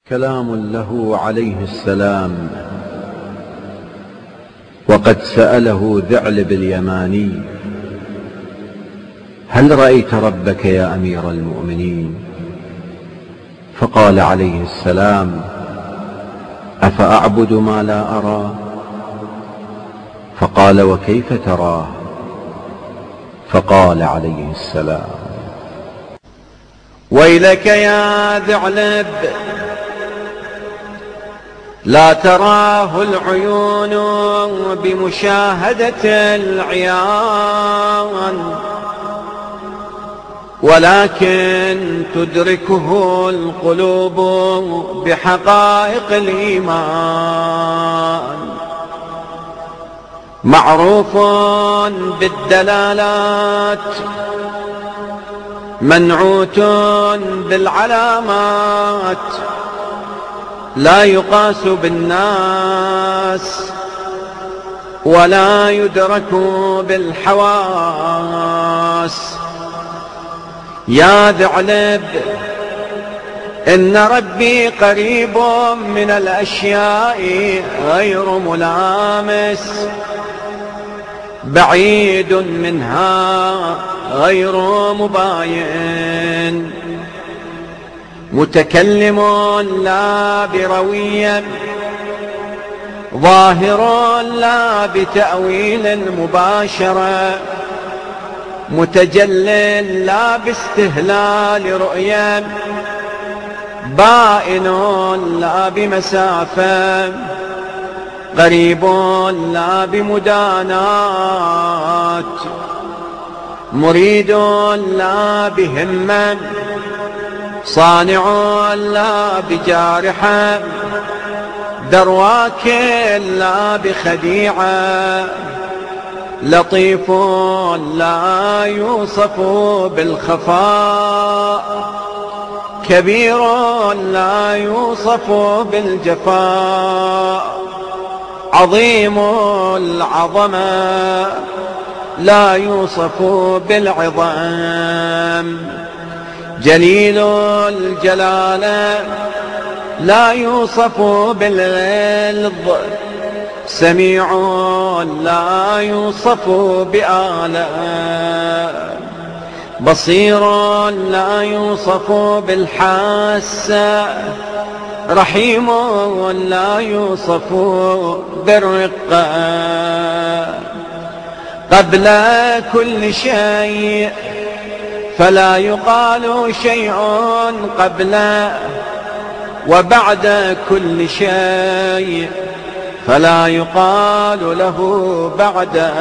كلام له عليه السلام. وقد سأله ذعلب اليماني: هل رأيت ربك يا أمير المؤمنين؟ فقال عليه السلام: أفأعبد ما لا أرى؟ فقال: وكيف تراه؟ فقال عليه السلام: ويلك يا ذعلب، لا تراه العيون بمشاهدة العيان، ولكن تدركه القلوب بحقائق الإيمان. معروف بالدلالات، منعوت بالعلامات، لا يقاس بالناس ولا يدرك بالحواس. يا ذعلب، إن ربي قريب من الأشياء غير ملامس، بعيد منها غير مباين، متكلم لا بروي، ظاهر لا بتأويل مباشرة، متجل لا باستهلال رؤيا، بائن لا بمسافة، قريب لا بمدانات، مريد لا بهمة، صانع لا بجارحة، درواك لا بخديعة، لطيف لا يوصف بالخفاء، كبير لا يوصف بالجفاء، عظيم العظمة لا يوصف بالعظام، جليل الجلالة لا يوصف بالغلظ، سميع لا يوصف بآلام، بصير لا يوصف بالحاسة، رحيم لا يوصف بالرقة. قبل كل شيء فلا يقال شيء قبله، وبعد كل شيء فلا يقال له بعده.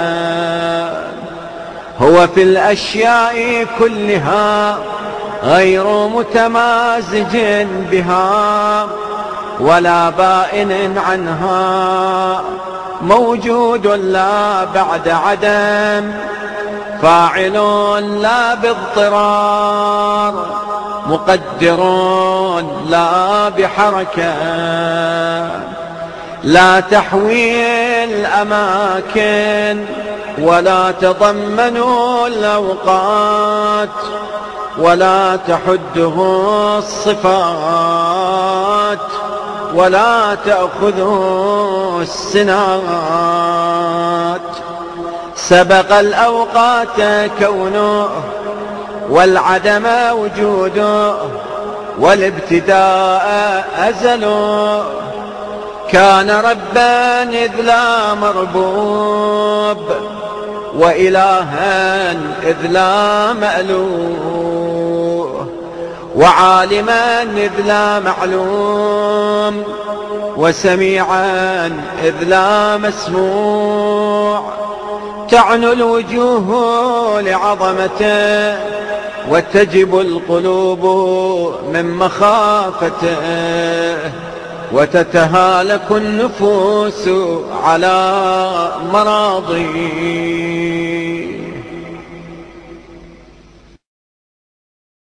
هو في الأشياء كلها غير متمازج بها ولا بائن عنها، موجود لا بعد عدم، فاعل لا باضطرار، مقدر لا بحركة، لا تحوي الأماكن ولا تضمن الأوقات، ولا تحده الصفات، ولا تأخذه السنات. سبق الأوقات كونه، والعدم وجوده، والابتداء أزله، كان ربا إذ لا مربوب، وإلها إذ لا مألوه، وعالما إذ لا معلوم، وسميعا إذ لا مسموع. تعنو الوجوه لعظمته، وتجب القلوب من مخافته، وتتهالك النفوس على مراضيه.